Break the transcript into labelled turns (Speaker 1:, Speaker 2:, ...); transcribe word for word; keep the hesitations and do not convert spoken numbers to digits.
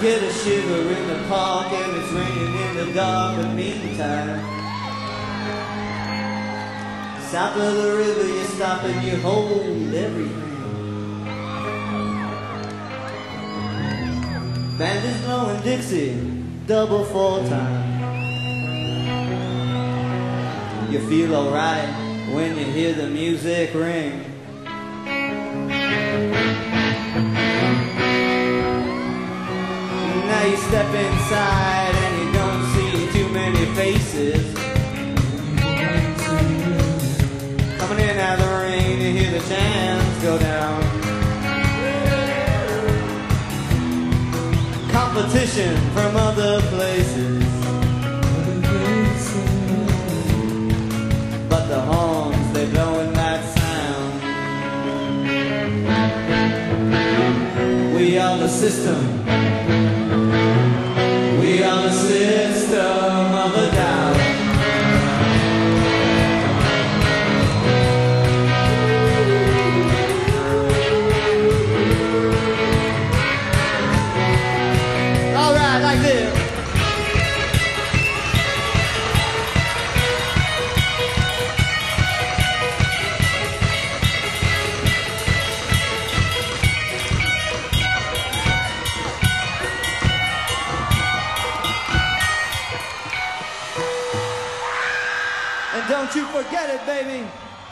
Speaker 1: get a shiver in the park and it's raining in the dark, but meantime, south of the river you stop and you hold everything. Band is blowing Dixie, double fall time. You feel alright when you hear the music ring. Now you step inside and you don't see too many faces. Coming in out of the rain, you hear the chants go down. Competition from other places, but the horns, they blowing that sound. We are the system. We are the system of a down. All right, like this. And don't you forget it, baby.